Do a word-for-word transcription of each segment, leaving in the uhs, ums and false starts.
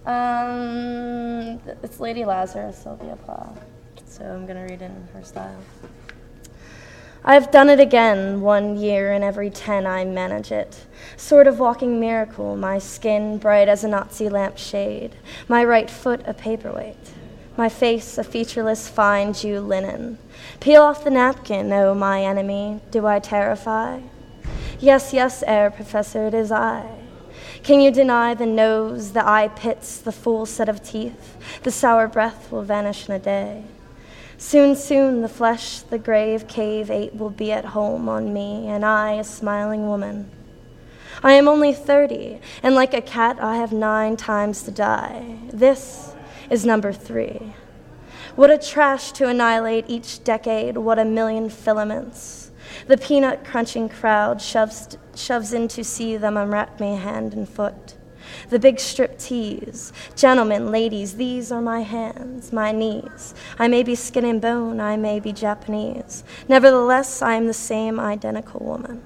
Um, it's Lady Lazarus, Sylvia Plath. So I'm going to read in her style. I've done it again, one year in every ten I manage it. Sort of walking miracle, my skin bright as a Nazi lampshade, my right foot a paperweight, my face a featureless fine Jew linen. Peel off the napkin, oh my enemy, do I terrify? Yes, yes, Herr Professor, it is I. Can you deny the nose, the eye pits, the full set of teeth? The sour breath will vanish in a day. Soon, soon, the flesh the grave cave ate will be at home on me, and I, a smiling woman. I am only thirty, and like a cat, I have nine times to die. This is number three. What a trash to annihilate each decade, what a million filaments. The peanut-crunching crowd shoves, shoves in to see them unwrap me hand and foot. The big strip tease. Gentlemen, ladies, these are my hands, my knees. I may be skin and bone, I may be Japanese. Nevertheless, I am the same identical woman.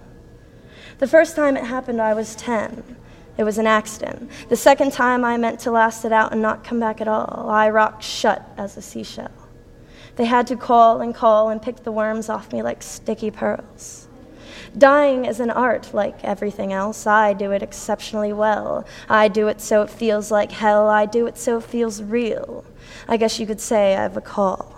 The first time it happened, I was ten. It was an accident. The second time, I meant to last it out and not come back at all. I rocked shut as a seashell. They had to call and call and pick the worms off me like sticky pearls. Dying is an art like everything else. I do it exceptionally well. I do it so it feels like hell. I do it so it feels real. I guess you could say I have a call.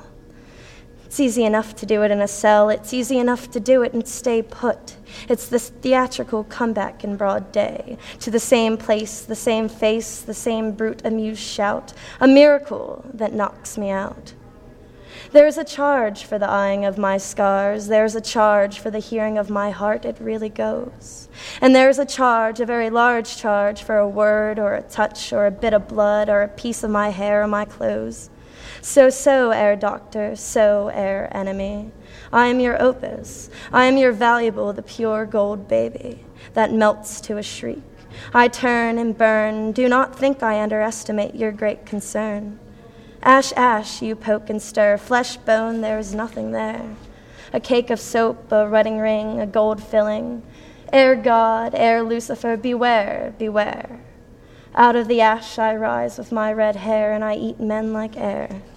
It's easy enough to do it in a cell. It's easy enough to do it and stay put. It's this theatrical comeback in broad day, to the same place, the same face, the same brute amused shout, a miracle that knocks me out. There is a charge for the eyeing of my scars. There is a charge for the hearing of my heart. It really goes. And there is a charge, a very large charge, for a word or a touch or a bit of blood or a piece of my hair or my clothes. So, so, Herr Doctor, so, Herr Enemy. I am your opus. I am your valuable, the pure gold baby that melts to a shriek. I turn and burn. Do not think I underestimate your great concern. Ash, ash, you poke and stir. Flesh, bone, there is nothing there. A cake of soap, a wedding ring, a gold filling. Ere God, ere Lucifer, beware, beware. Out of the ash I rise with my red hair, and I eat men like air.